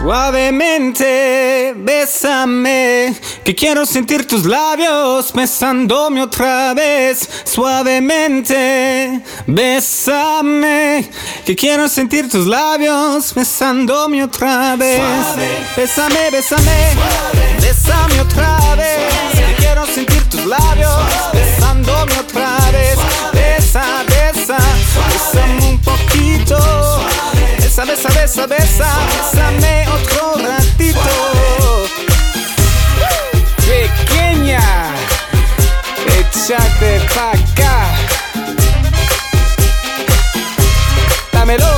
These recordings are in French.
Suavemente, bésame, que quiero sentir tus labios besándome otra vez. Suavemente, bésame, que quiero sentir tus labios besándome otra vez. Suave. Bésame, bésame, suave. Bésame otra vez, suave. Que quiero sentir tus labios besándome otra vez. Besa, besa, bésame un poquito. Besa, besa, besa, besa, bésame otro ratito. Pequeña, échate pa' acá. Dámelo.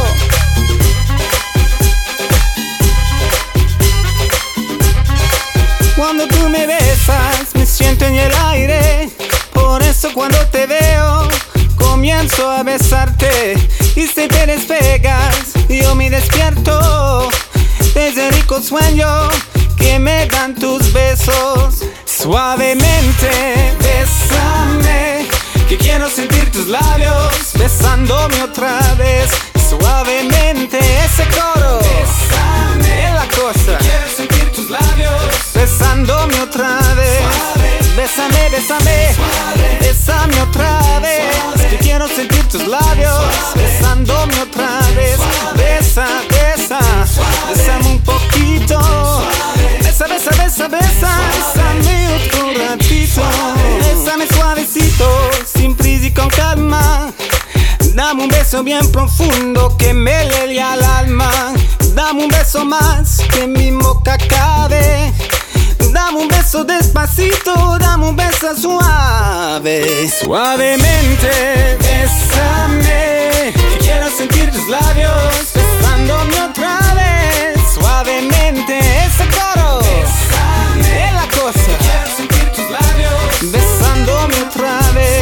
Cuando tú me besas, me siento en el aire. Por eso cuando te veo, comienzo a besarte. Y si te despegas, yo me despierto de ese rico sueño que me dan tus besos. Suavemente, bésame, que quiero sentir tus labios besándome otra vez. Suavemente, ese coro, bésame, es la cosa, que quiero sentir tus labios besándome otra vez. Suave. Bésame, bésame, suave. Bésame otra vez, suave. Que quiero sentir tus labios suave. Besándome otra vez. Suave. Besa, besa, suave. Bésame un poquito. Suave. Besa, besa, besa, besa, bésame otro ratito. Suave. Bésame suavecito, sin prisa y con calma. Dame un beso bien profundo que me llegue al alma. Dame un beso más que mi boca cabe. Dame un beso despacito, dame un beso suave. Suavemente, bésame, que quiero sentir tus labios besándome otra vez. Suavemente, ese coro, bésame, es la cosa, que quiero sentir tus labios besándome otra vez.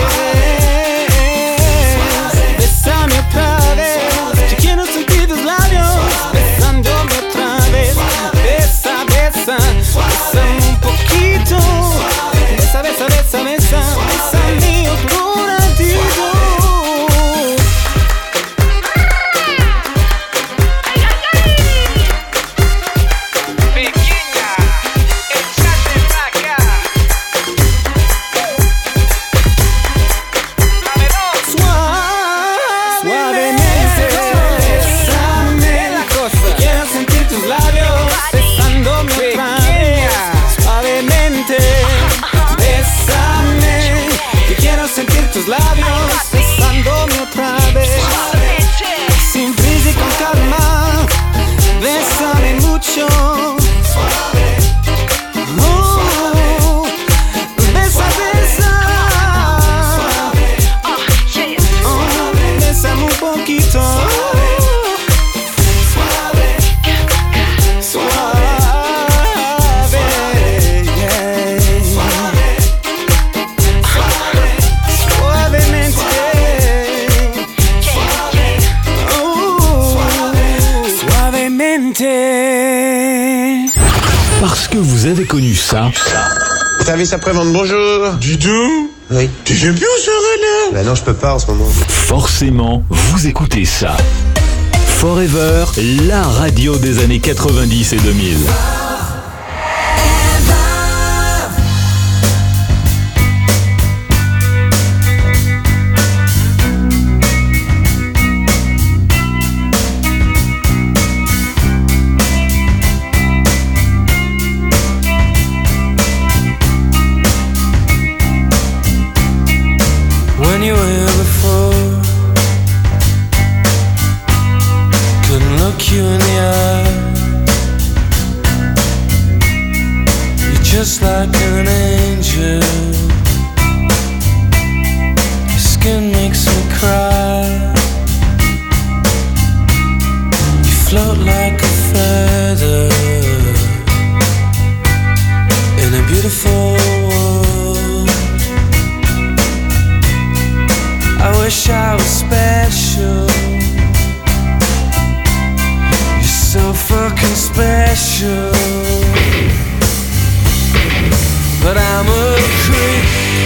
Suave. Bésame otra vez, suave. Que quiero sentir tus labios besándome otra vez. Besa, besa, bésame un poquito. Besa, besa, besa, besa, bésame otro ratito. Pequeña, échate pa' acá. Suavemente, bésame la cosa. Quiero sentir tus labios besándome otra vez. Suavemente, bésame, que quiero sentir tus labios besándome otra vez. Sin prisa y con calma, bésame mucho. Oh, besa, besa. Oh, bésame un poquito. Parce que vous avez connu ça. Service après-vente, bonjour. Dis donc. Oui. Tu viens bien ça, René? Bah non, je peux pas en ce moment. Forcément, vous écoutez ça. Forever, la radio des années 90 et 2000. When you were here before, couldn't look you in the eye. You're just like an angel. Your skin makes me cry. You float like a feather in a beautiful world. I wish I was special. You're so fucking special. But I'm a creep.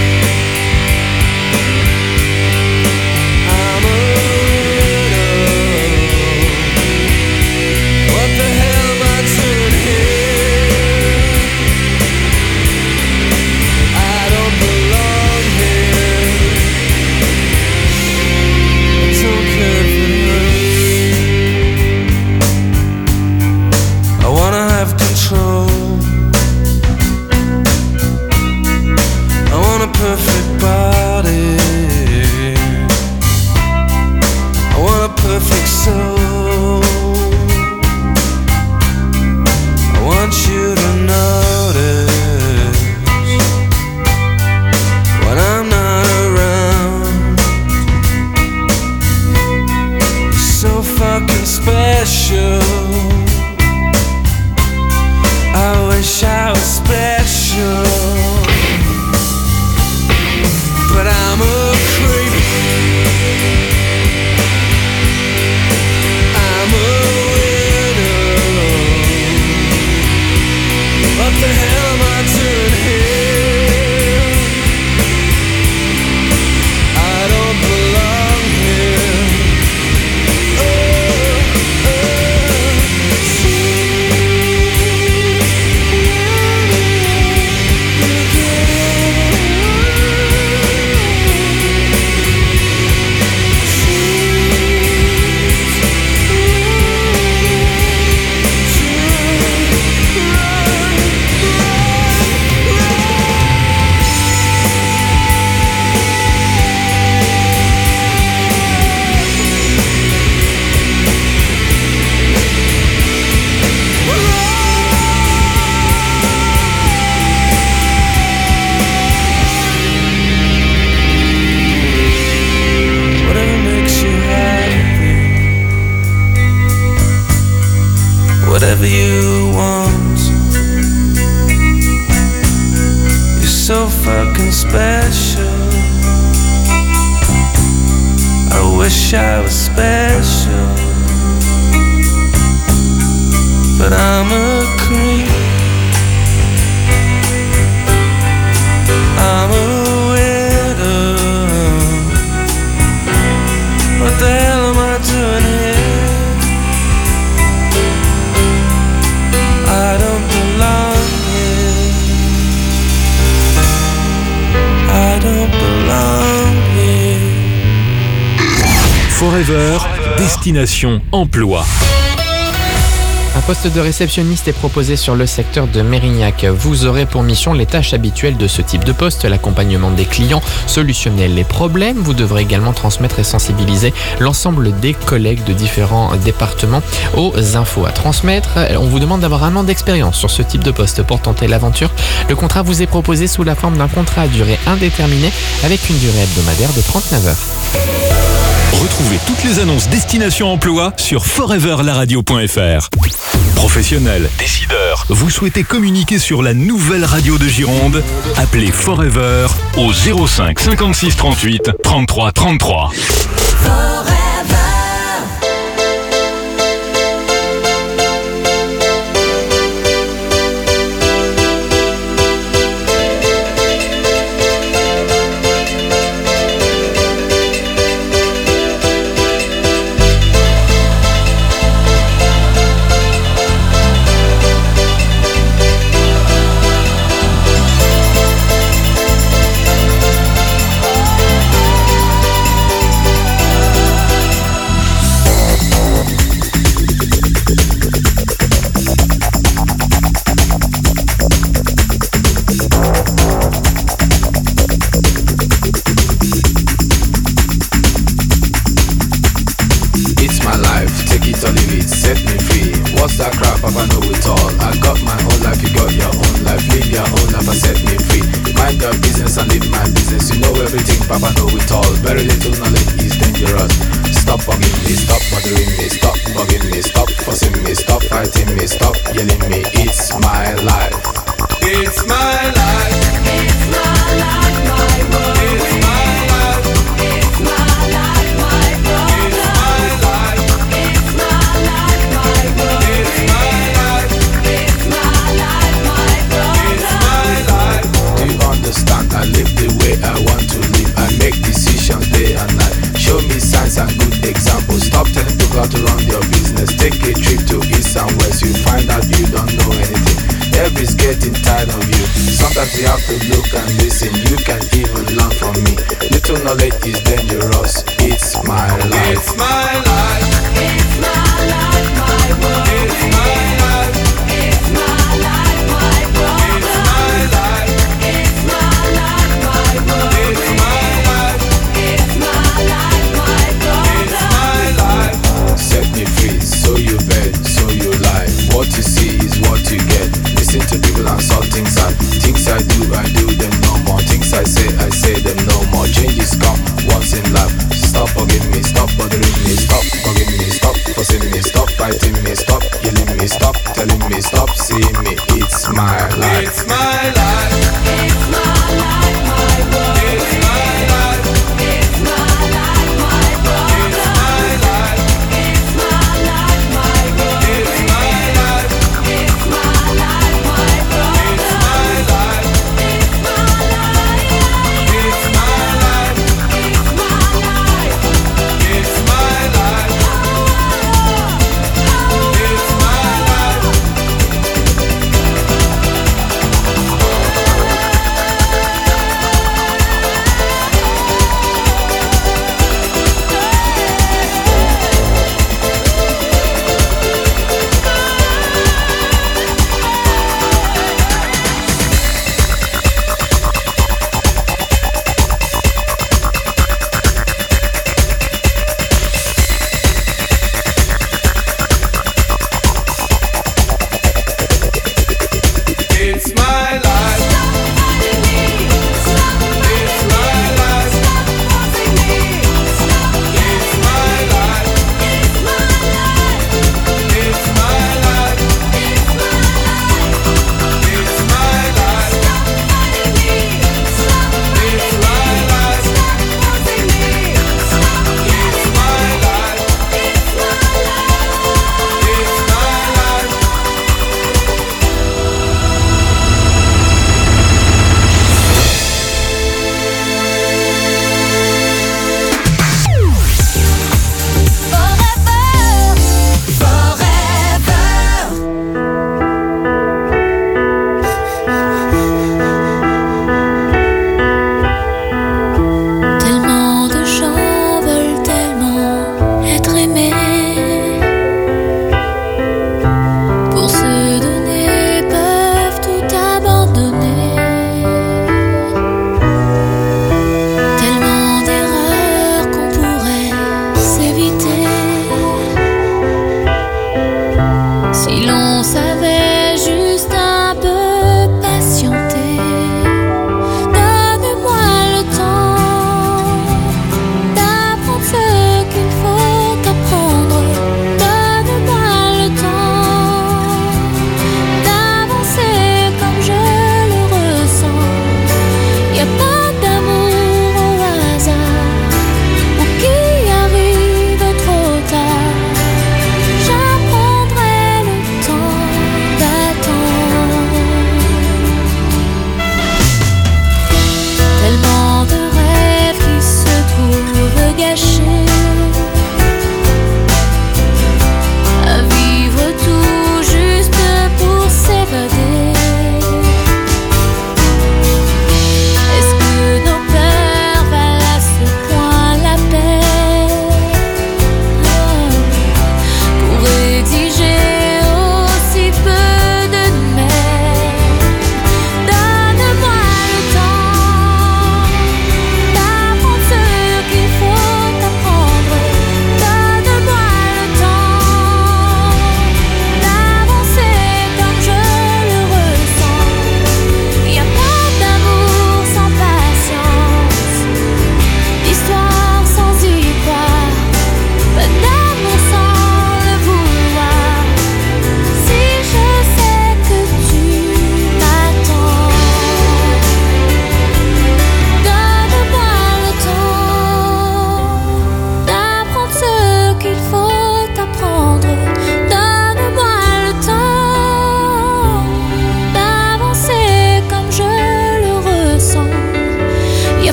I'm a widow. What the hell am I doing? whatever you want. You're so fucking special. I wish I was special, but I'm a creep. I'm a widow. What the hell am I doing here? I don't belong here. I don't belong here. Forever, destination emploi. Un poste de réceptionniste est proposé sur le secteur de Mérignac. Vous aurez pour mission les tâches habituelles de ce type de poste, l'accompagnement des clients, solutionner les problèmes. Vous devrez également transmettre et sensibiliser l'ensemble des collègues de différents départements aux infos à transmettre. On vous demande d'avoir 1 an d'expérience sur ce type de poste pour tenter l'aventure. Le contrat vous est proposé sous la forme d'un contrat à durée indéterminée avec une durée hebdomadaire de 39 heures. Retrouvez toutes les annonces Destination Emploi sur foreverlaradio.fr. Professionnels, décideurs, vous souhaitez communiquer sur la nouvelle radio de Gironde? Appelez Forever au 05 56 38 33 33.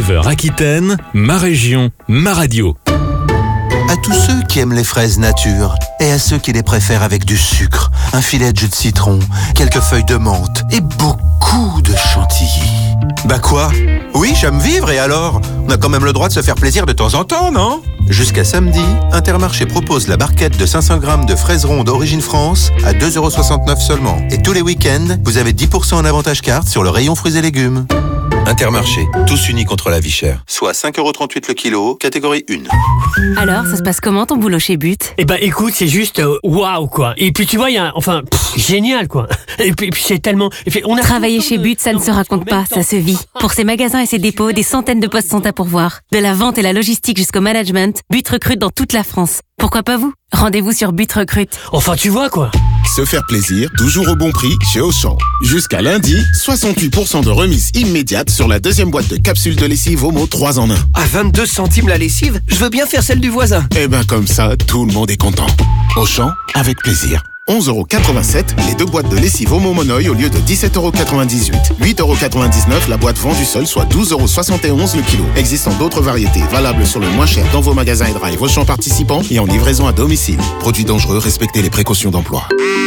Forever Aquitaine, ma région, ma radio. À tous ceux qui aiment les fraises nature et à ceux qui les préfèrent avec du sucre, un filet de jus de citron, quelques feuilles de menthe et beaucoup de chantilly. Bah quoi? Oui, j'aime vivre et alors? On a quand même le droit de se faire plaisir de temps en temps, non? Jusqu'à samedi, Intermarché propose la barquette de 500 grammes de fraises rondes Origine France à 2,69€ seulement. Et tous les week-ends, vous avez 10% en avantage carte sur le rayon fruits et légumes. Intermarché, tous unis contre la vie chère. Soit 5,38€ le kilo, catégorie 1. Alors, ça se passe comment ton boulot chez But? Eh ben écoute, c'est juste waouh quoi. Et puis tu vois, il y a génial quoi. Et puis c'est tellement Travailler chez But, ça ne se raconte pas, ça se vit. Pour ses magasins et ses dépôts, des centaines de postes sont à pourvoir. De la vente et la logistique jusqu'au management, But recrute dans toute la France. Pourquoi pas vous? Rendez-vous sur But Recrute. Enfin tu vois quoi. Se faire plaisir, toujours au bon prix chez Auchan. Jusqu'à lundi, 68% de remise immédiate sur la deuxième boîte de capsules de lessive Omo 3 en 1. À 22 centimes la lessive, je veux bien faire celle du voisin. Eh ben comme ça, tout le monde est content. Auchan, avec plaisir. 11,87€ les deux boîtes de lessive Omo Monoï au lieu de 17,98€. 8,99€ la boîte vendue seule, soit 12,71€ le kilo. Existant d'autres variétés, valables sur le moins cher dans vos magasins et drive Auchan participants et en livraison à domicile. Produits dangereux, respectez les précautions d'emploi.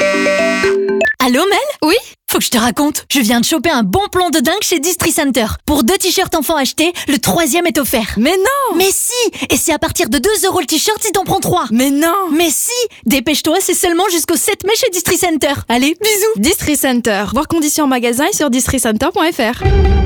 Allô Mel? Oui? Faut que je te raconte. Je viens de choper un bon plan de dingue chez Distri Center. Pour 2 t-shirts enfants achetés, le 3e est offert. Mais non! Mais si! Et c'est à partir de 2€ le t-shirt si t'en prends 3. Mais non! Mais si! Dépêche-toi, c'est seulement jusqu'au 7 mai chez Distri Center. Allez, bisous! Distri Center. Voir conditions en magasin et sur districenter.fr.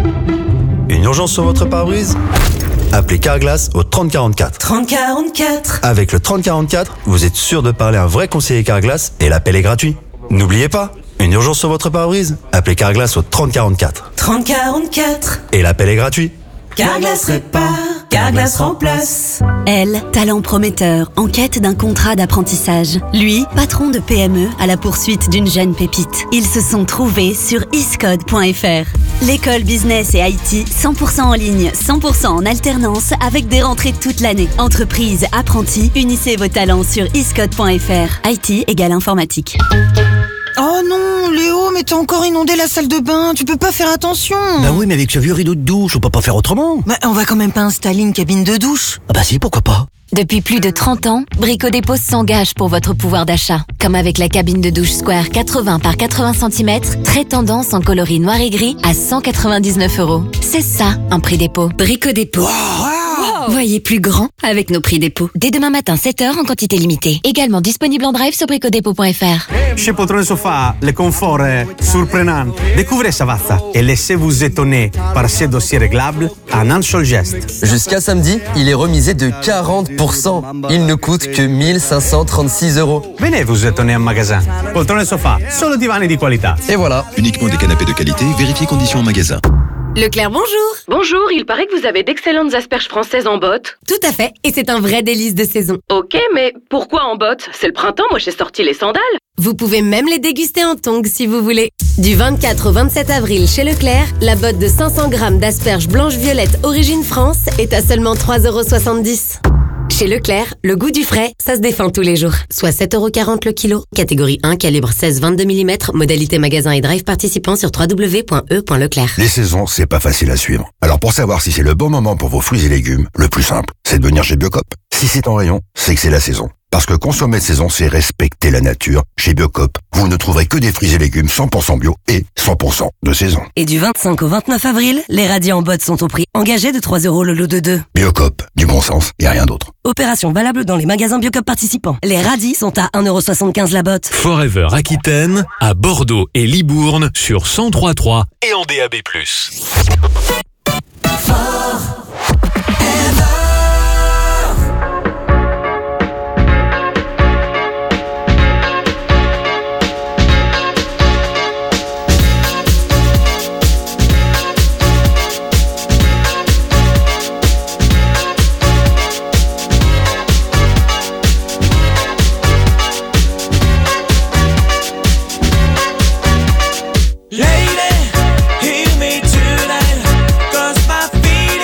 Une urgence sur votre pare-brise? Appelez Carglass au 3044. 3044. Avec le 3044, vous êtes sûr de parler à un vrai conseiller Carglass et l'appel est gratuit. N'oubliez pas, une urgence sur votre pare-brise? Appelez Carglass au 3044. 3044. Et l'appel est gratuit. Carglass répare, Carglass remplace. Elle, talent prometteur, en quête d'un contrat d'apprentissage. Lui, patron de PME à la poursuite d'une jeune pépite. Ils se sont trouvés sur iscode.fr. L'école business et IT, 100% en ligne, 100% en alternance, avec des rentrées toute l'année. Entreprise, apprentis, unissez vos talents sur iscode.fr. IT égale informatique. Oh non, Léo, mais t'as encore inondé la salle de bain, tu peux pas faire attention. Bah oui, mais avec ce vieux rideau de douche, on peut pas faire autrement. Bah on va quand même pas installer une cabine de douche. Ah bah si, pourquoi pas. Depuis plus de 30 ans, Brico Dépôt s'engage pour votre pouvoir d'achat. Comme avec la cabine de douche Square 80 par 80 cm, très tendance en coloris noir et gris à 199€. C'est ça, un prix dépôt. Brico Dépôt. Voyez plus grand avec nos prix dépôt. Dès demain matin, 7h en quantité limitée. Également disponible en drive sur bricodépôt.fr. Chez Poltrone Sofa, le confort est surprenant. Découvrez Savazza et laissez-vous étonner par ces dossiers réglables en un seul geste. Jusqu'à samedi, il est remisé de 40%. Il ne coûte que 1536€. Venez vous étonner en magasin. Poltrone Sofa, solo divani di qualità. Et voilà. Uniquement des canapés de qualité, vérifiez conditions en magasin. Leclerc, bonjour. Bonjour, il paraît que vous avez d'excellentes asperges françaises en botte. Tout à fait, et c'est un vrai délice de saison. Ok, mais pourquoi en botte? C'est le printemps, moi j'ai sorti les sandales. Vous pouvez même les déguster en tongs si vous voulez. Du 24 au 27 avril chez Leclerc, la botte de 500 grammes d'asperges blanches-violettes Origine France est à seulement 3,70€. Chez Leclerc, le goût du frais, ça se défend tous les jours. Soit 7,40€ le kilo, catégorie 1, calibre 16-22 mm, modalité magasin et drive participant sur www.e.leclerc. Les saisons, c'est pas facile à suivre. Alors pour savoir si c'est le bon moment pour vos fruits et légumes, le plus simple, c'est de venir chez Biocop. Si c'est en rayon, c'est que c'est la saison. Parce que consommer de saison, c'est respecter la nature. Chez Biocop, vous ne trouverez que des fruits et légumes 100% bio et 100% de saison. Et du 25 au 29 avril, les radis en botte sont au prix engagé de 3€ le lot de 2. Biocop, du bon sens et rien d'autre. Opération valable dans les magasins Biocop participants. Les radis sont à 1,75€ la botte. Forever Aquitaine, à Bordeaux et Libourne sur 103.3 et en DAB+. Lady, hear me tonight, 'cause my feet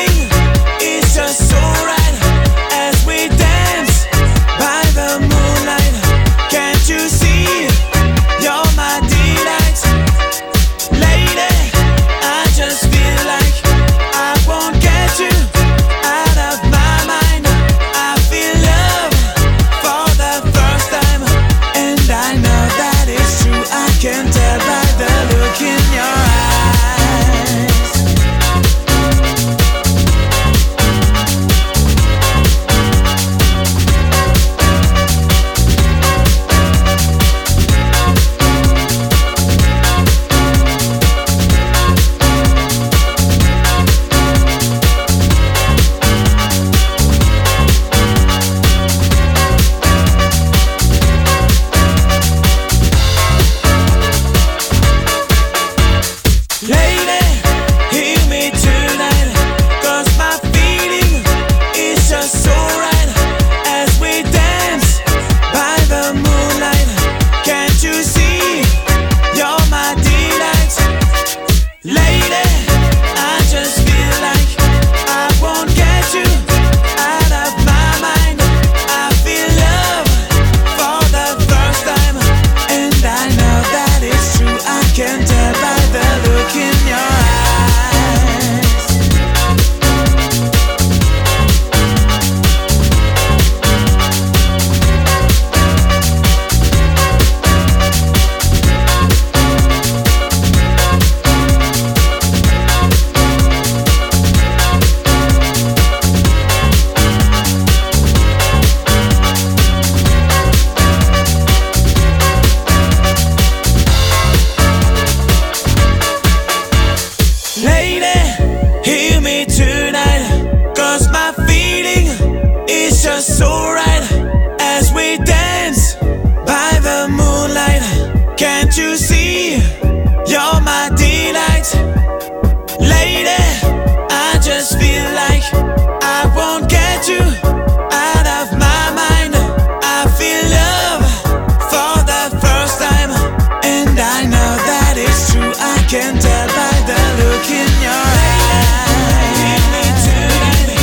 just so right as we dance by the moonlight. Can't you see? You're my delight. Lady, I just feel like I won't get you out of my mind. I feel love for the first time, and I know that it's true. I can tell by the look in your eyes. Give me tonight,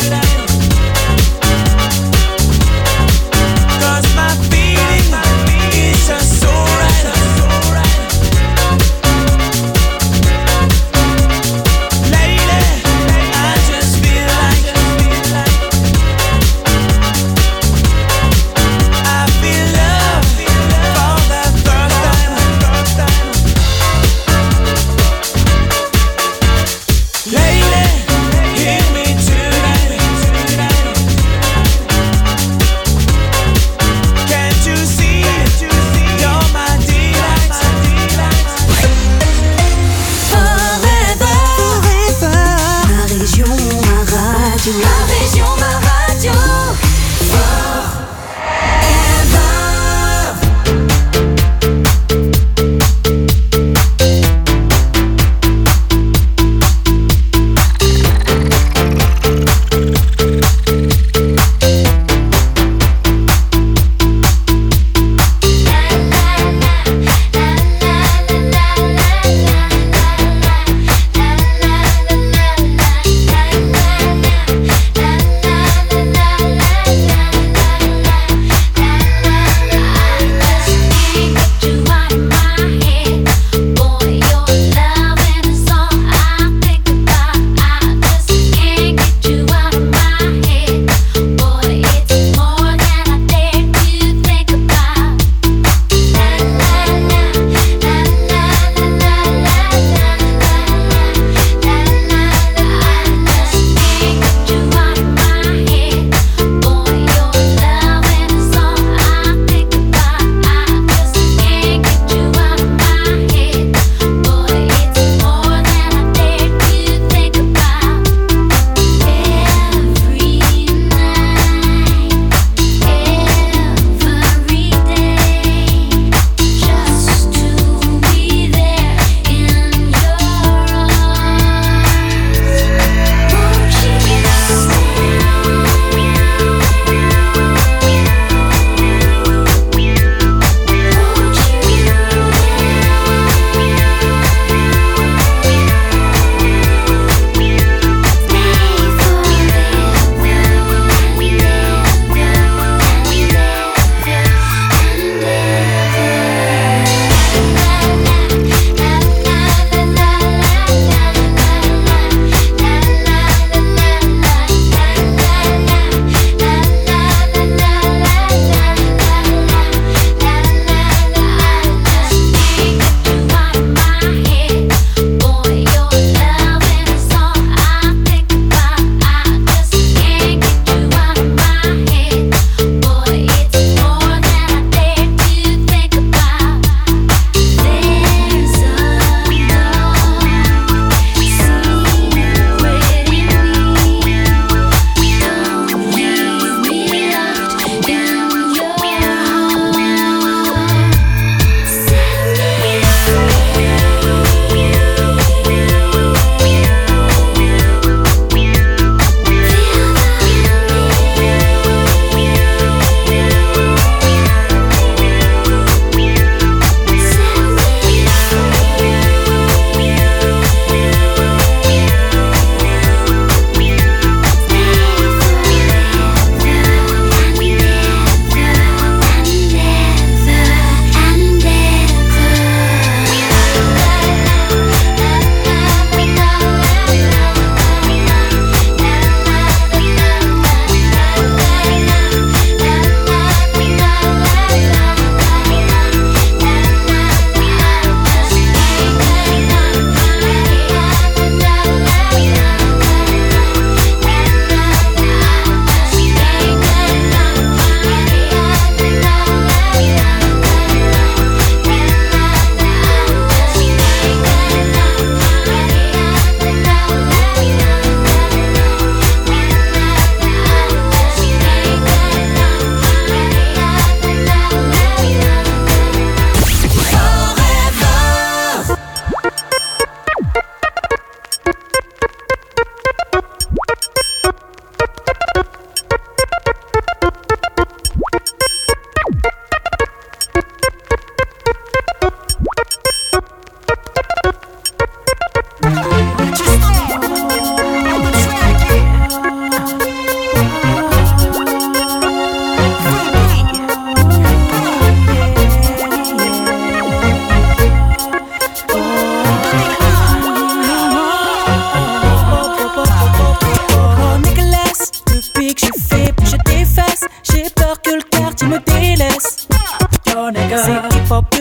'cause my feeling is just so right.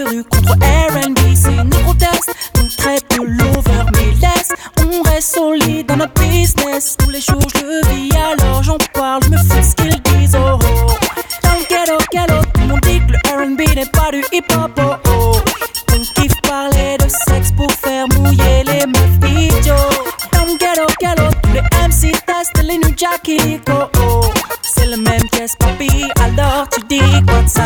rue contre R&B. C'est une proteste, donc très peu l'over. Mais laisse, on reste solide dans notre business. Tous les jours je le vis, alors j'en parle, je me fous de ce qu'ils disent. Oh oh, dans le ghetto, tout le monde dit que le R&B n'est pas du hip-hop. Oh oh, on kiffe parler de sexe pour faire mouiller les meufs idiots. Dans le ghetto, tous les MC testent les new Jackie. Oh oh, c'est le même pièce papi, alors tu dis quoi de ça?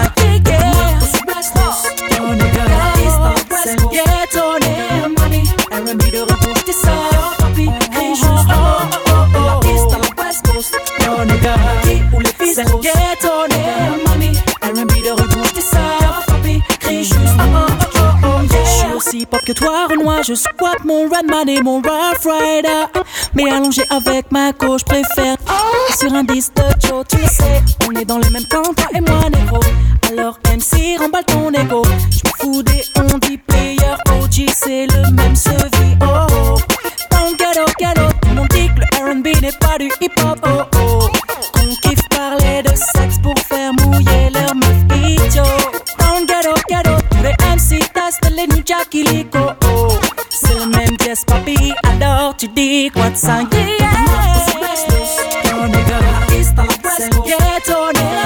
C'est le ghetto, mami. R&B de retour, j'étais ça, papi. Crie juste oh oh oh oh. East à la West Coast, yo nigga. Où les filles, c'est le ghetto, mami. R&B de retour, j'étais ça, papi. Crie juste oh oh oh oh oh. Je suis aussi pop que toi, Renoir. Je squatte mon Redman et mon Rough Rider. Mais allongé avec ma gauche, préfère sur un disque de Joe, tu le sais. On est dans le même camp, toi et moi, négro. Alors MC, remballe ton ego. J'me fous des on dit player OG, c'est le même sevi. Oh oh, dans le ghetto, tout le monde dit que le R&B n'est pas du hip-hop. Oh oh, on kiffe parler de sexe pour faire mouiller leurs meufs idiots. Dans le ghetto, tous les MC testent les new Jackie League. Oh oh, c'est le même pièce papi, alors tu dis quoi de ça? Yeah, yo nigga, East à la West Coast, ghetto,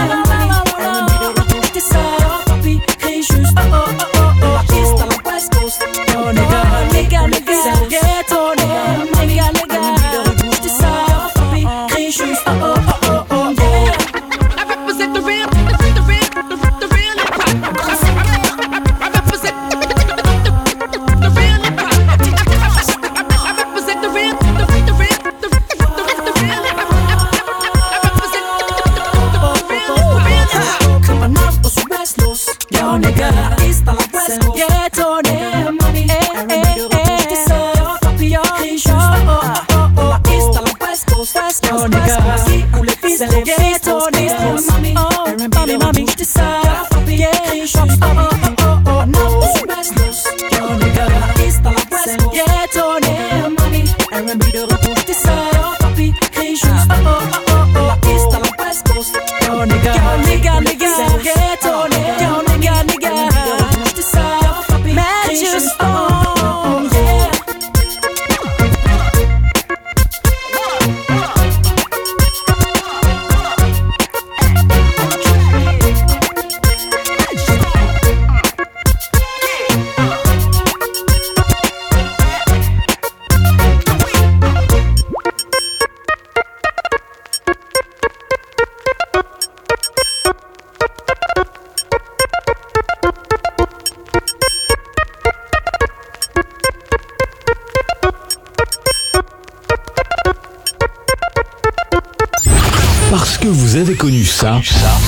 Parce que vous avez connu ça.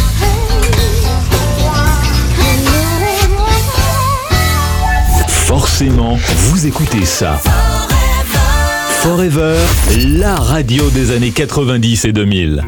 Forcément, vous écoutez ça. Forever, la radio des années 90 et 2000.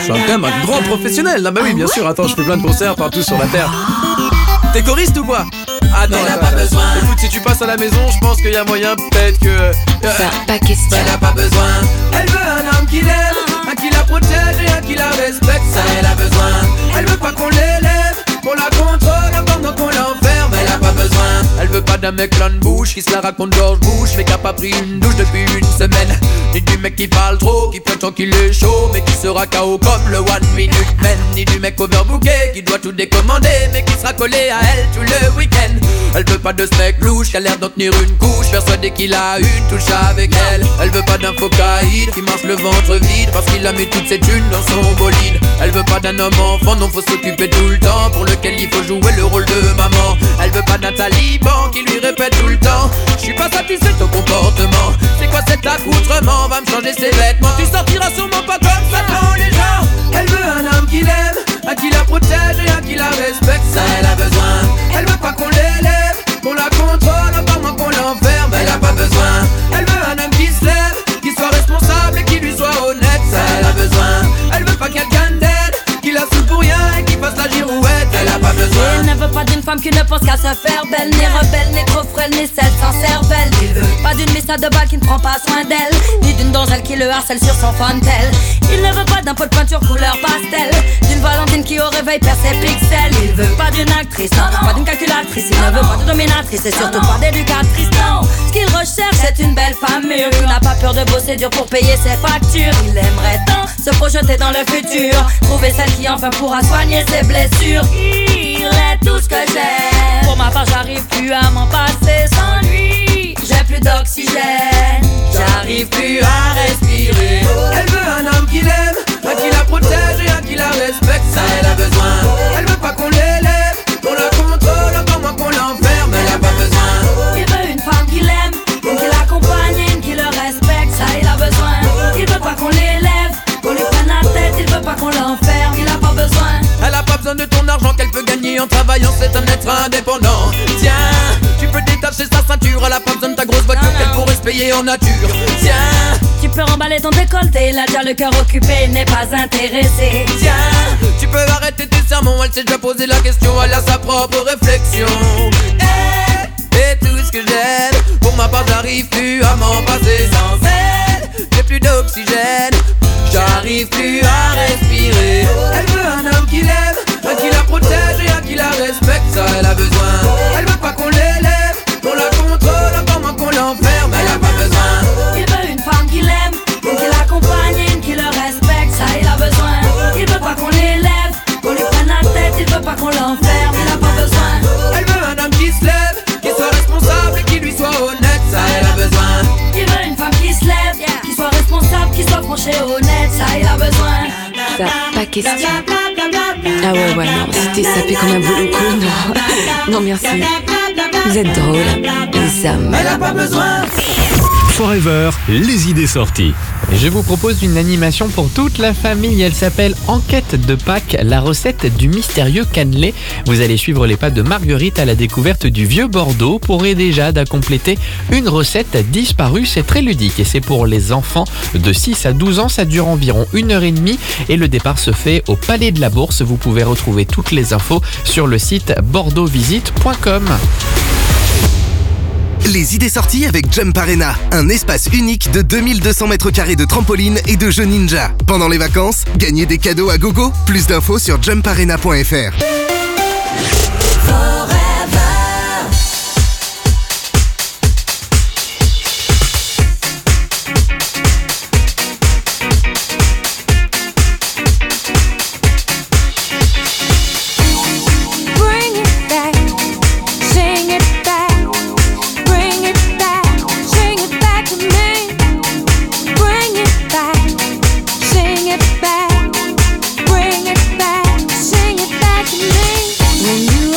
suis quand même un grand professionnel. Ah bah oui, bien sûr, attends, je fais plein de concerts partout sur la terre. T'es choriste ou quoi? Attends, elle a pas besoin. Écoute, si tu passes à la maison, je pense qu'il y a moyen peut-être que... Ça, pas question. Elle a pas besoin. Elle veut un homme qui l'aime, un qui la protège et un qui la respecte. Ça, elle a besoin. Elle veut pas qu'on l'élève, qu'on la contrôle pendant qu'on l'enferme. Elle a pas besoin. Elle veut pas d'un mec plein de bouche qui se la raconte gorge-bouche, mais qui a pas pris une douche depuis une semaine. Ni du mec qui parle trop, qui prétend qu'il est chaud, mais qui sera KO comme le One Minute Man. Ni du mec overbooké qui doit tout décommander, mais qui sera collé à elle tout le week-end. Elle veut pas de ce mec louche qui a l'air d'en tenir une couche, persuadé qu'il a une touche avec elle. Elle veut pas d'un focaïde qui marche le ventre vide parce qu'il a mis toutes ses thunes dans son bolide. Elle veut pas d'un homme enfant, non faut s'occuper tout le temps, pour lequel il faut jouer le rôle de maman. Elle veut pas d'un taliban qui lui répète tout le temps: je suis pas satisfait de ton comportement. C'est quoi cet accoutrement? Va me changer ses vêtements. Tu sortiras sûrement pas comme ça devant les gens. Elle veut un homme qui l'aime, un qui la protège et un qui la respecte. Ça, elle a besoin. Elle veut pas qu'on l'élève, qu'on la contrôle, pas moins qu'on l'enferme. Elle a pas besoin. Elle veut un homme qui se lève, qui soit responsable et qui lui soit honnête. Ça, elle a besoin. Elle veut pas quelqu'un d'aide, qui la saoule pour rien et qui fasse la girouette. Elle a pas besoin. Il ne veut pas d'une femme qui ne pense qu'à se faire belle, ni rebelle, ni trop frêle, ni celle sans cervelle. Il veut pas d'une missa de balle qui ne prend pas soin d'elle, ni d'une donzelle qui le harcèle sur son fontel. Il ne veut pas d'un pot de peinture couleur pastel, d'une Valentine qui au réveil perd ses pixels. Il veut pas d'une actrice, non, pas d'une calculatrice. Il ne veut pas de dominatrice et surtout pas d'éducatrice, non. Ce qu'il recherche c'est une belle femme mûre qui n'a pas peur de bosser dur pour payer ses factures. Il aimerait tant se projeter dans le futur, trouver celle qui enfin pourra soigner ses blessures. Il est tout ce que j'aime. Pour ma part j'arrive plus à m'en passer sans lui. J'ai plus d'oxygène, j'arrive plus à respirer. Elle veut un homme qui l'aime, un qui la protège et un qui la respecte. Ça, elle a besoin. Elle veut pas qu'on l'élève, qu'on la contrôle, encore moins qu'on l'enferme. Elle a pas besoin. Il veut une femme qui l'aime, une qui l'accompagne, une qui le respecte. Ça, il a besoin. Il veut pas qu'on l'élève, qu'on lui prenne la tête. Il veut pas qu'on l'enferme, il a pas besoin. Elle a pas besoin de ton argent qu'elle peut gagner en travaillant, c'est un être indépendant. Tiens, tu peux détacher sa ceinture, elle a pas besoin de ta grosse voiture qu'elle pourrait se payer en nature. Tiens, tu peux remballer ton décolleté, elle a déjà le cœur occupé, n'est pas intéressée. Tiens, tu peux arrêter tes sermons, elle s'est déjà posé la question, elle a sa propre réflexion. Et tout ce que j'aime, pour ma part j'arrive plus à m'en passer sans elle. J'ai plus d'oxygène, j'arrive plus à respirer. Elle veut un homme qui l'aime, un qui la protège et un qui la respecte. Ça, elle a besoin. Elle veut pas qu'on l'élève, qu'on la contrôle, encore moins qu'on l'enferme. Elle a pas besoin. Il veut une femme qui l'aime, une qui l'accompagne, une qui le respecte. Ça, il a besoin. Il veut pas qu'on l'élève, qu'on lui prenne la tête. Il veut pas qu'on l'enferme, il a pas besoin. Elle veut un homme qui se lève, qui soit responsable et qui lui soit honnête. Ça, elle a besoin. Il veut une femme qui se lève, qui soit responsable, qui soit franche et honnête. Ça, il a besoin. Ça, pas question. Ah ouais, non, c'était sapé comme un boulot, non. Non, merci. Vous êtes drôle. Et ça Elle a pas besoin. Forever, les idées sorties. Je vous propose une animation pour toute la famille. Elle s'appelle Enquête de Pâques, la recette du mystérieux cannelé. Vous allez suivre les pas de Marguerite à la découverte du vieux Bordeaux pour aider Jade à compléter une recette disparue. C'est très ludique et c'est pour les enfants de 6 à 12 ans. Ça dure environ 1h30 et le départ se fait au Palais de la Bourse. Vous pouvez retrouver toutes les infos sur le site bordeauxvisite.com. Les idées sorties avec Jump Arena, un espace unique de 2200 mètres carrés de trampoline et de jeux ninja. Pendant les vacances, gagnez des cadeaux à gogo. Plus d'infos sur jumparena.fr. When you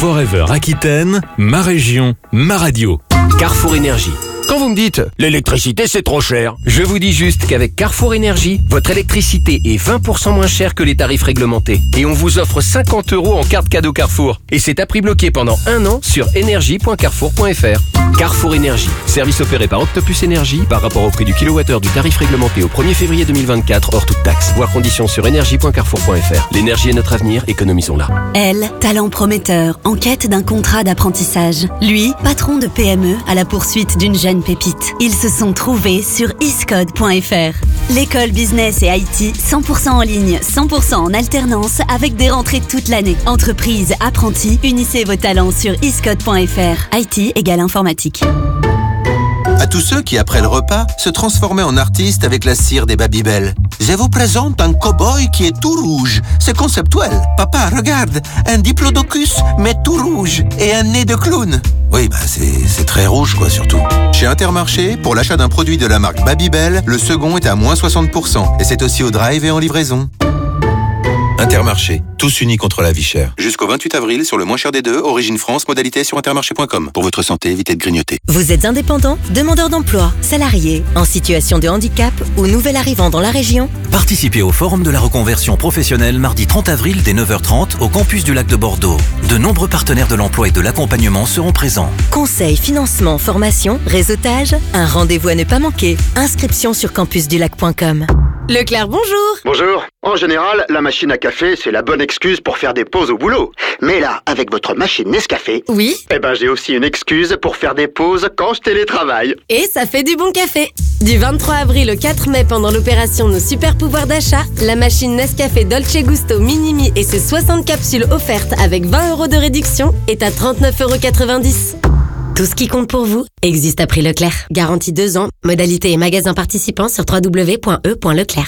Forever Aquitaine, ma région, ma radio. Carrefour Énergie. Quand vous me dites « l'électricité c'est trop cher », je vous dis juste qu'avec Carrefour Énergie, votre électricité est 20% moins chère que les tarifs réglementés. Et on vous offre 50 € en carte cadeau Carrefour. Et c'est à prix bloqué pendant 1 an sur énergie.carrefour.fr. Carrefour Énergie, service opéré par Octopus Énergie par rapport au prix du kilowattheure du tarif réglementé au 1er février 2024 hors toute taxe. Voir conditions sur énergie.carrefour.fr. L'énergie est notre avenir, économisons-la. Elle, talent prometteur, en quête d'un contrat d'apprentissage. Lui, patron de PME à la poursuite d'une jeune pépite. Ils se sont trouvés sur iscode.fr. L'école business et IT 100% en ligne, 100% en alternance avec des rentrées toute l'année. Entreprise, apprentis, unissez vos talents sur iscode.fr. IT égale informatique. À tous ceux qui, après le repas, se transformaient en artistes avec la cire des Babybel. Je vous présente un cow-boy qui est tout rouge. C'est conceptuel. Papa, regarde, un diplodocus, mais tout rouge, et un nez de clown. Oui, c'est très rouge, quoi, surtout. Chez Intermarché, pour l'achat d'un produit de la marque Babybel, le second est à moins 60%. Et c'est aussi au drive et en livraison. Intermarché, tous unis contre la vie chère. Jusqu'au 28 avril, sur le moins cher des deux, Origine France, modalité sur intermarché.com. Pour votre santé, évitez de grignoter. Vous êtes indépendant, demandeur d'emploi, salarié, en situation de handicap ou nouvel arrivant dans la région? Participez au Forum de la reconversion professionnelle mardi 30 avril dès 9h30 au campus du lac de Bordeaux. De nombreux partenaires de l'emploi et de l'accompagnement seront présents. Conseils, financement, formation, réseautage, un rendez-vous à ne pas manquer. Inscription sur campusdulac.com. Leclerc, bonjour. Bonjour. En général, la machine à café, c'est la bonne excuse pour faire des pauses au boulot. Mais là, avec votre machine Nescafé... Oui. j'ai aussi une excuse pour faire des pauses quand je télétravaille. Et ça fait du bon café. Du 23 avril au 4 mai, pendant l'opération Nos Super Pouvoirs d'achat, la machine Nescafé Dolce Gusto Minimi et ses 60 capsules offertes avec 20 € de réduction est à 39,90 €. Tout ce qui compte pour vous existe à prix Leclerc. Garantie 2 ans. Modalité et magasins participants sur www.e.leclerc.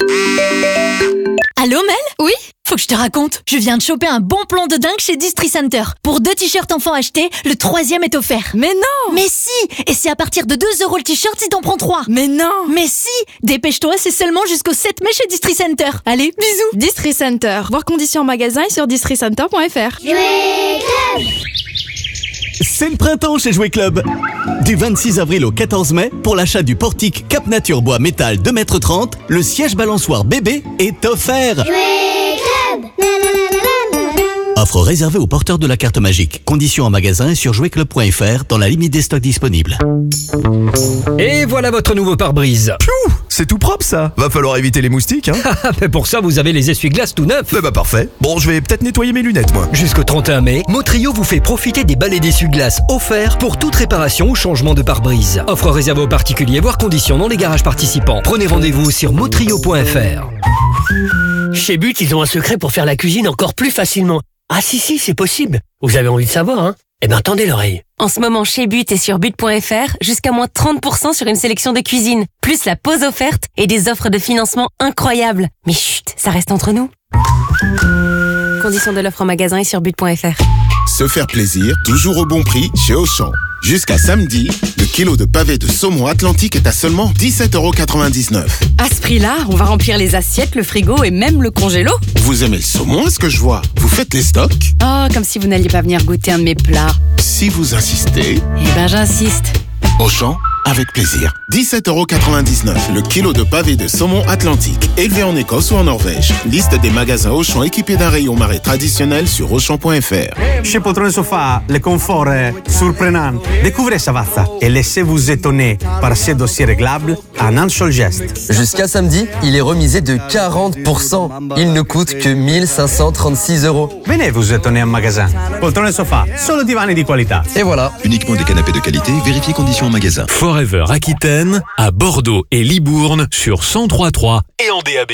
Allô Mel? Oui? Faut que je te raconte. Je viens de choper un bon plan de dingue chez Distri Center. Pour 2 t-shirts enfants achetés, le 3e est offert. Mais non! Mais si! Et c'est à partir de 2 € le t-shirt si t'en prends 3. Mais non! Mais si! Dépêche-toi, c'est seulement jusqu'au 7 mai chez Distri Center. Allez, bisous! Distri Center. Voir conditions en magasin et sur districenter.fr. C'est le printemps chez Jouet Club. Du 26 avril au 14 mai, pour l'achat du portique Cap Nature Bois Métal 2,30 m, le siège balançoire bébé est offert. Jouet Club. Offre réservée aux porteurs de la carte magique. Conditions en magasin et sur jouetclub.fr dans la limite des stocks disponibles. Et voilà votre nouveau pare-brise. Pfiou, c'est tout propre ça. Va falloir éviter les moustiques, hein. Mais pour ça, vous avez les essuie-glaces tout neufs. Parfait. Bon, je vais peut-être nettoyer mes lunettes, moi. Jusqu'au 31 mai, Motrio vous fait profiter des balais d'essuie-glaces offerts pour toute réparation ou changement de pare-brise. Offre réservée aux particuliers, voire conditions dans les garages participants. Prenez rendez-vous sur motrio.fr. Chez But, ils ont un secret pour faire la cuisine encore plus facilement. Ah si, c'est possible. Vous avez envie de savoir, hein? Eh ben, tendez l'oreille. En ce moment, chez But et sur but.fr, jusqu'à moins 30% sur une sélection de cuisine. Plus la pause offerte et des offres de financement incroyables. Mais chut, ça reste entre nous. Conditions de l'offre en magasin et sur but.fr. Se faire plaisir, toujours au bon prix, chez Auchan. Jusqu'à samedi, le kilo de pavé de saumon Atlantique est à seulement 17,99 €. À ce prix-là, on va remplir les assiettes, le frigo et même le congélo. Vous aimez le saumon, est-ce que je vois? Vous faites les stocks? Oh, comme si vous n'alliez pas venir goûter un de mes plats. Si vous insistez... Eh ben, j'insiste. Auchan, avec plaisir. 17,99 € le kilo de pavé de saumon Atlantique, élevé en Écosse ou en Norvège. Liste des magasins Auchan équipés d'un rayon marais traditionnel sur Auchan.fr. Chez Poltrone Sofa, le confort est surprenant. Découvrez Savazza et laissez-vous étonner par ses dossiers réglables en un seul geste. Jusqu'à samedi, il est remisé de 40%. Il ne coûte que 1536 €. Venez vous étonner en magasin. Poltrone Sofa, solo divani di qualità. Et voilà. Uniquement des canapés de qualité, vérifiez conditions en magasin. Forever Aquitaine, à Bordeaux et Libourne sur 103.3 et en DAB+.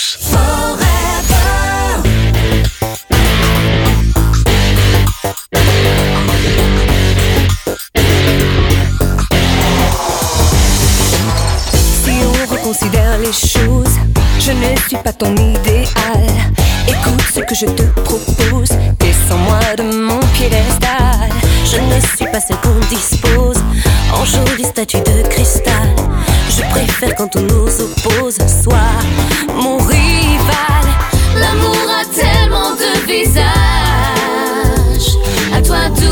Si on reconsidère les choses, je ne suis pas ton idéal. Écoute ce que je te propose, descends-moi de mon piédestal. Je ne suis pas celle qu'on dispose en jolie statue de cristal. Je préfère quand on nous oppose. Sois mon rival. L'amour a tellement de visages. À toi de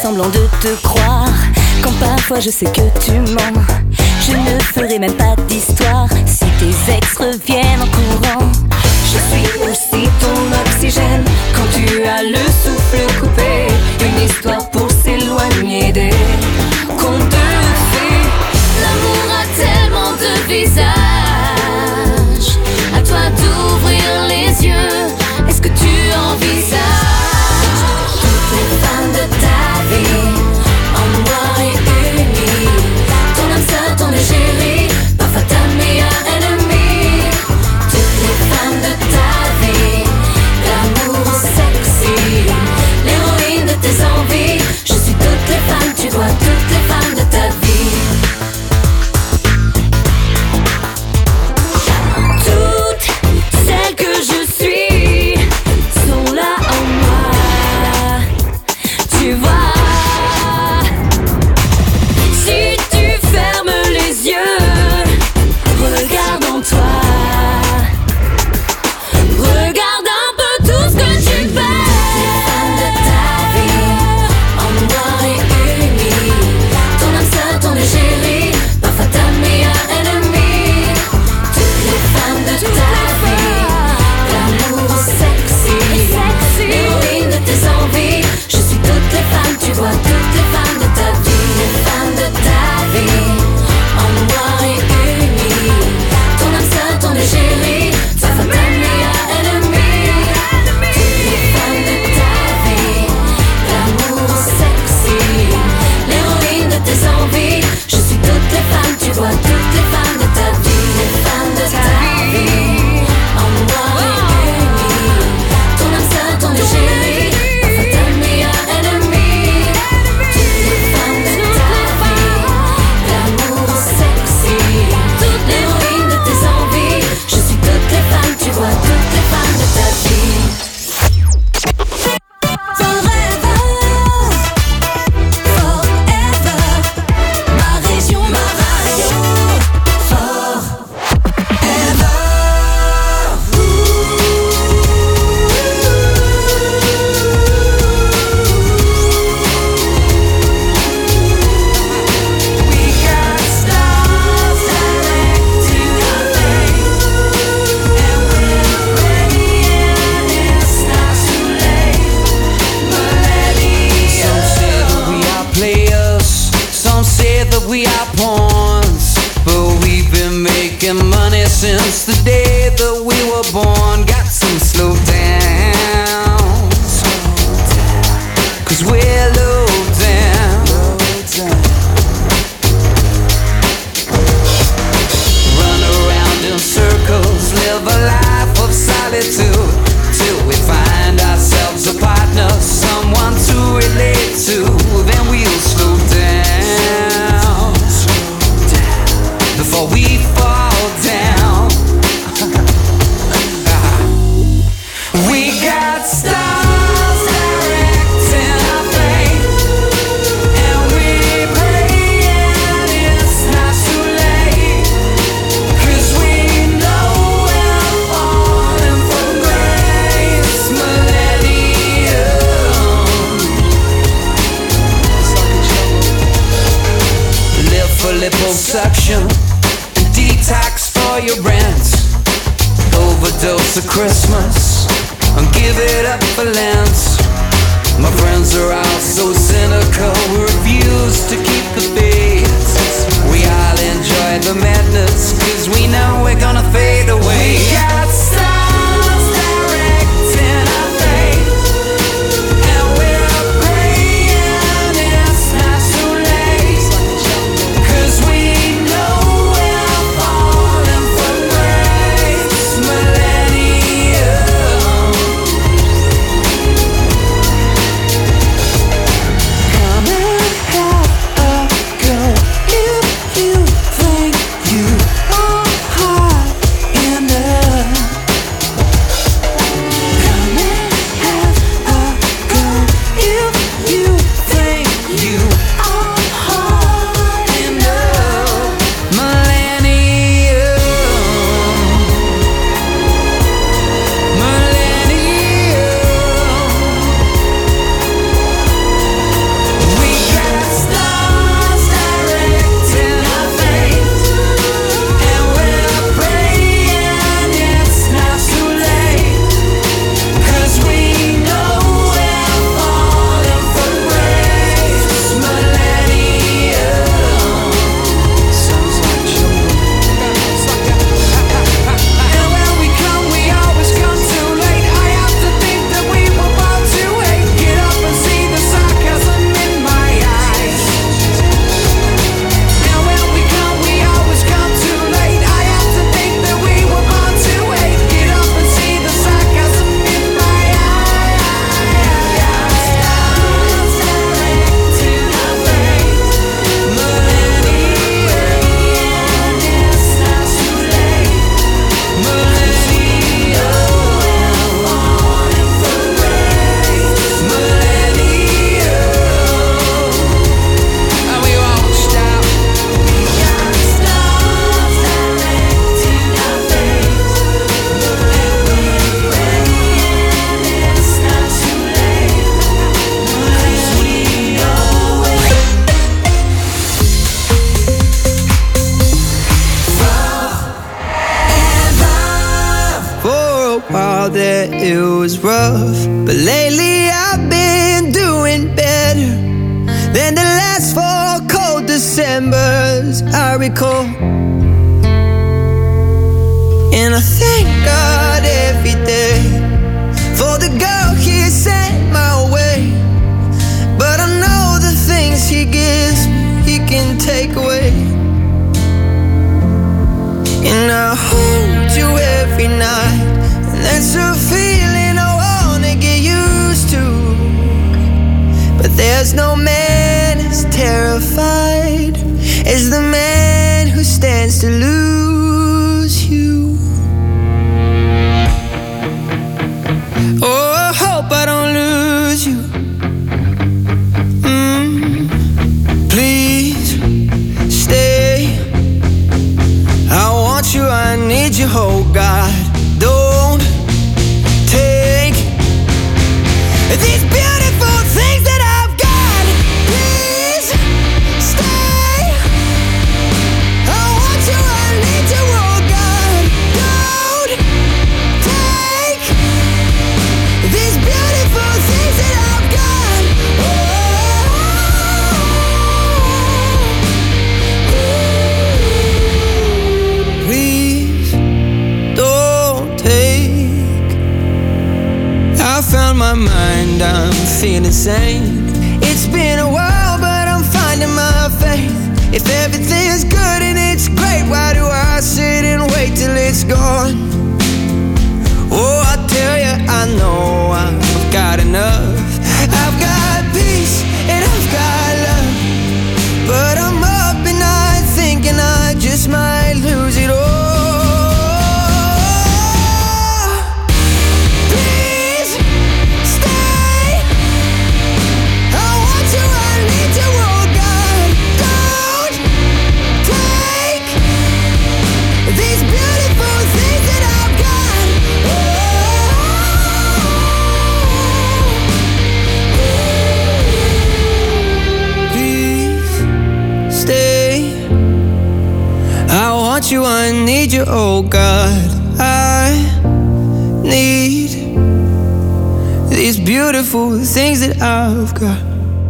semblant de te croire. Quand parfois je sais que tu mens, je ne ferai même pas d'histoire si tes ex reviennent en courant. Je suis aussi ton oxygène quand tu as le souffle coupé. Une histoire pour s'éloigner des contes de fées. L'amour a tellement de visages, à toi d'ouvrir les yeux. Est-ce que tu envisages toutes les femmes de ta vie en noir et uni? Ton âme sœur, ton égérie, parfois ta meilleure ennemie. Toutes les femmes de ta vie, l'amour sexy, l'héroïne de tes envies. Je suis toutes les femmes, tu dois toutes les femmes de ta vie. Toutes celles que je suis sont là en moi. Tu vois, si tu fermes les yeux, regarde en toi. Regarde un peu tout ce que tu fais. Toutes les femmes de ta vie en noir et uni. Ton âme sœur, ton égérie, parfois ta meilleure ennemie. Toutes les femmes de ta vie, l'amour sexy, l'héroïne de tes envies. Je suis toutes les femmes, tu vois toutes les femmes de ta vie. Les femmes de ta vie en noir et uni. Ton âme sœur, ton égérie, parfois ta meilleure ennemie. Toutes les femmes de ta vie, l'amour sexy, l'héroïne de tes envies. Je suis toutes les femmes, tu vois toutes les femmes de ta vie. Les femmes de ta vie en noir et uni. Ton âme sœur, ton égérie, parfois ta meilleure ennemie. Toutes les femmes de ta vie, l'amour sexy, l'héroïne de tes envies. Je suis toutes les femmes, tu vois toutes les femmes de ta vie. Forever, ma région, ma radio. Some say that we are pawns, but we've been making money since the day that we were born. Got to slow down, 'cause we're low down. Run around in circles, live a life of solitude, till we find ourselves a partner, someone to relate to. Then we'll slow down before we fall down. We got stars directing our fate, and we praying it's not too late, 'cause we know we're falling from grace. Millennium, live for liposuction and detox for your rent. Overdose of Christmas and give it up for Lent. My friends are all so cynical, we refuse to keep the faith. We all enjoy the madness, 'cause we know we're gonna fade away. We got stars directing our fate, and we're praying it's not too late, 'cause we know we're falling from grace. Millennium, was rough, but lately I've been doing better than the last 4 cold Decembers I recall. And I thank God every day for the girl He sent my way. But I know the things He gives me, He can take away. And I hold you every night, and that's a feeling I wanna get used to. But there's no man as terrified as the man who stands to lose you. Oh, I hope I don't lose you. Please stay. I want you, I need you, oh God. Don't take these beautiful things that I've got. Please stay. I want you, I need you, oh God. Don't take these beautiful things that I've got. Please don't take. I found my mind, I'm feeling sane. It's been a while, but I'm finding my faith. If everything's good and it's great, why do I sit and wait till it's gone? Oh, I tell you, I know I've got enough. I've got peace and I've got love, but I'm up and night thinking I just might lose it all. Please stay. I want you, I need you, oh God. Don't take these beautiful things that I've got. Please stay. I want you, I need you, oh God. I need these beautiful things that I've got.